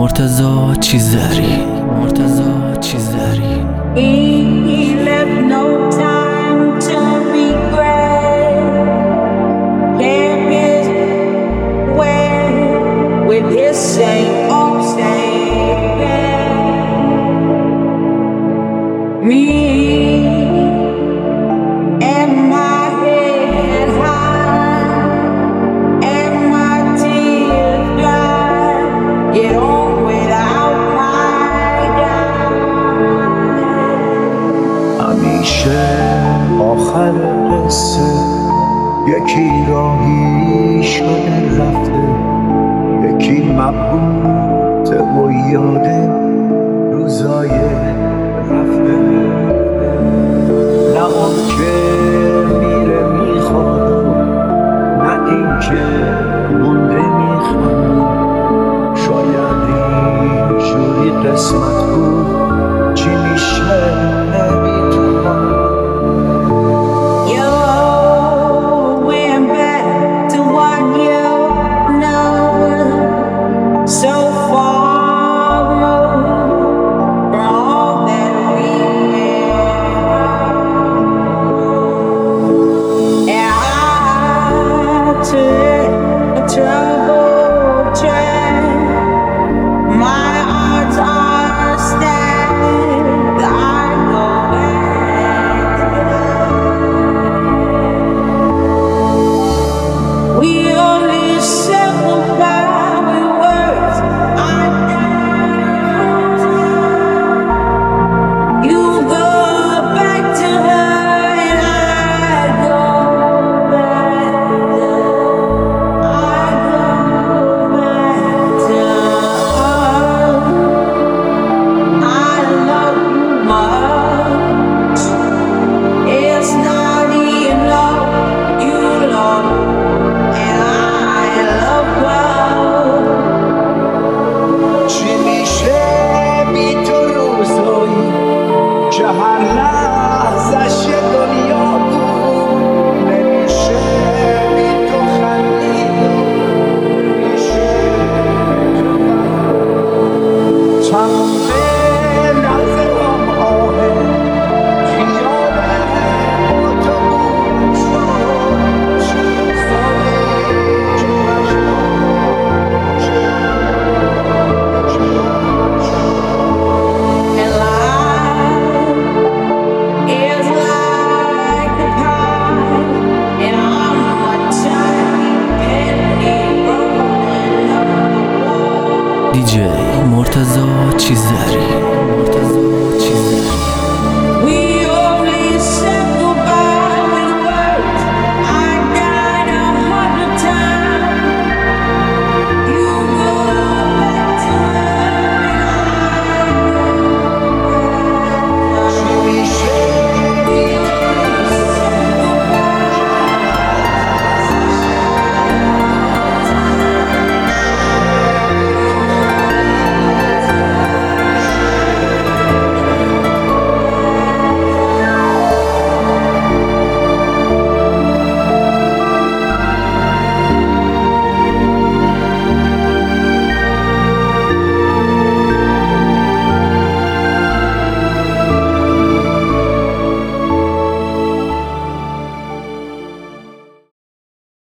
مرتضی چیزری He left no time to regret. Can't get wet with his same old me and my head high and my tears dry. Get on without my guy. همیشه آخر قصه یکی راهی شده رفته، یکی مبهوته و یاده روزای رفته. نه اون که میره میخواد، نه این که مونده میخواد. شاید اینجوری قسمت بود، چی میشه